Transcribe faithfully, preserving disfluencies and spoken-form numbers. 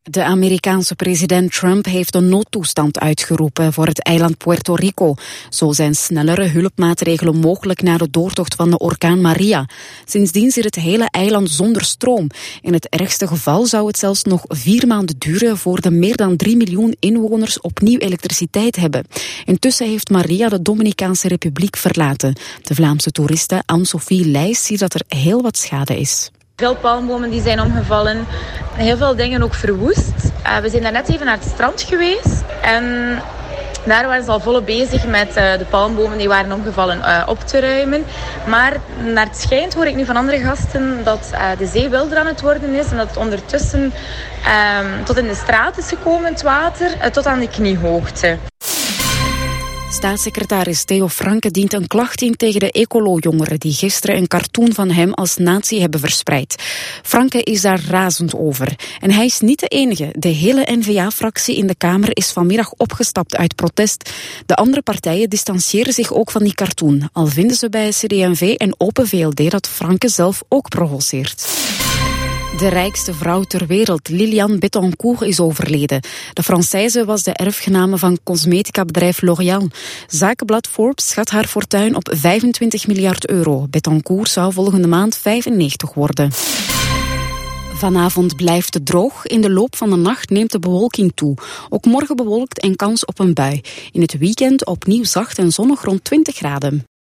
De Amerikaanse president Trump heeft een noodtoestand uitgeroepen voor het eiland Puerto Rico. Zo zijn snellere hulpmaatregelen mogelijk na de doortocht van de orkaan Maria. Sindsdien zit het hele eiland zonder stroom. In het ergste geval zou het zelfs nog vier maanden duren voor de meer dan drie miljoen inwoners opnieuw elektriciteit hebben. Intussen heeft Maria de Dominicaanse Republiek verlaten. De Vlaamse toeriste Anne-Sophie Leijs ziet dat er heel wat schade is. Veel palmbomen die zijn omgevallen, heel veel dingen ook verwoest. Uh, we zijn daar net even naar het strand geweest en daar waren ze al volop bezig met uh, de palmbomen die waren omgevallen uh, op te ruimen. Maar naar het schijnt hoor ik nu van andere gasten dat uh, de zee wilder aan het worden is en dat het ondertussen uh, tot in de straat is gekomen, het water, uh, tot aan de kniehoogte. Staatssecretaris Theo Franke dient een klacht in tegen de ecolo-jongeren die gisteren een cartoon van hem als nazi hebben verspreid. Franke is daar razend over. En hij is niet de enige. De hele N V A-fractie in de Kamer is vanmiddag opgestapt uit protest. De andere partijen distancieren zich ook van die cartoon, al vinden ze bij C D en V en Open V L D dat Franke zelf ook provoceert. De rijkste vrouw ter wereld, Liliane Bettencourt, is overleden. De Française was de erfgename van cosmetica-bedrijf L'Oréal. Zakenblad Forbes schat haar fortuin op vijfentwintig miljard euro. Bettencourt zou volgende maand vijfennegentig worden. Vanavond blijft het droog. In de loop van de nacht neemt de bewolking toe. Ook morgen bewolkt en kans op een bui. In het weekend opnieuw zacht en zonnig rond twintig graden.